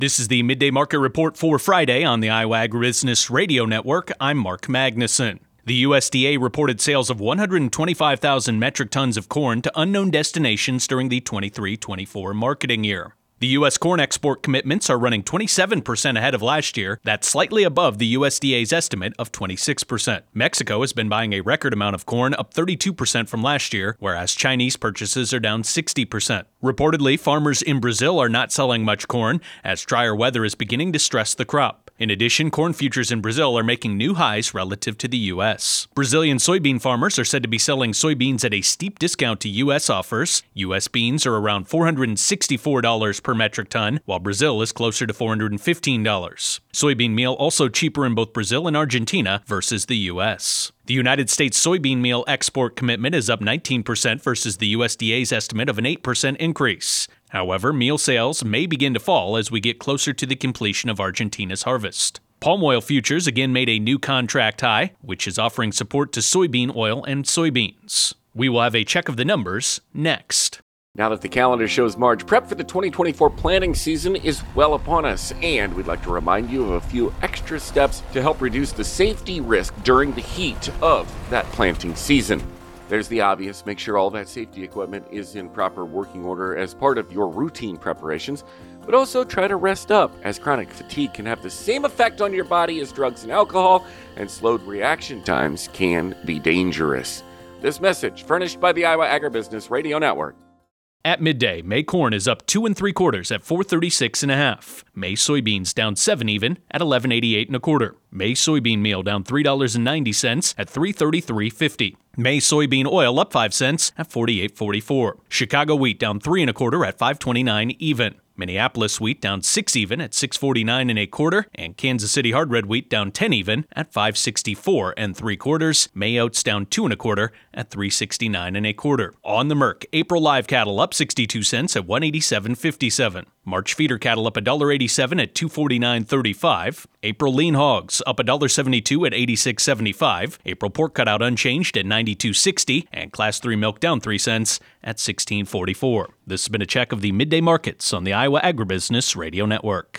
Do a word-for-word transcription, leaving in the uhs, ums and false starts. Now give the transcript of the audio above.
This is the Midday Market Report for Friday on the Iowa Agribusiness Radio Network. I'm Mark Magnuson. The U S D A reported sales of one hundred twenty-five thousand metric tons of corn to unknown destinations during the twenty-three twenty-four marketing year. The U S corn export commitments are running twenty-seven percent ahead of last year. That's slightly above the U S D A's estimate of twenty-six percent. Mexico has been buying a record amount of corn, up thirty-two percent from last year, whereas Chinese purchases are down sixty percent. Reportedly, farmers in Brazil are not selling much corn, as drier weather is beginning to stress the crop. In addition, corn futures in Brazil are making new highs relative to the U S. Brazilian soybean farmers are said to be selling soybeans at a steep discount to U S offers. U S beans are around four hundred sixty-four dollars per metric ton, while Brazil is closer to four hundred fifteen dollars. Soybean meal also cheaper in both Brazil and Argentina versus the U S. The United States soybean meal export commitment is up nineteen percent versus the U S D A's estimate of an eight percent increase. However, meal sales may begin to fall as we get closer to the completion of Argentina's harvest. Palm oil futures again made a new contract high, which is offering support to soybean oil and soybeans. We will have a check of the numbers next. Now that the calendar shows March, prep for the twenty twenty-four planting season is well upon us, and we'd like to remind you of a few extra steps to help reduce the safety risk during the heat of that planting season. There's the obvious: make sure all that safety equipment is in proper working order as part of your routine preparations, but also try to rest up, as chronic fatigue can have the same effect on your body as drugs and alcohol, and slowed reaction times can be dangerous. This message furnished by the Iowa Agribusiness Radio Network. At midday, May corn is up two and three quarters at four thirty-six and a half. May soybeans down seven even at eleven eighty-eight and a quarter. May soybean meal down three dollars and ninety cents at three thirty-three fifty. May soybean oil up five cents at forty-eight forty-four. Chicago wheat down three and a quarter at five twenty-nine even. Minneapolis wheat down six even at six forty-nine and a quarter, and Kansas City hard red wheat down ten even at five sixty-four and three quarters. May oats down two and a quarter at three sixty-nine and a quarter. On the Merc, April live cattle up sixty-two cents at one eighty-seven fifty-seven. March feeder cattle up one eighty-seven at two forty-nine thirty-five. April lean hogs up one seventy-two at eighty-six seventy-five. April pork cutout unchanged at ninety-two sixty, and Class three milk down three cents at sixteen forty-four. This has been a check of the midday markets on the Iowa Agribusiness Radio Network.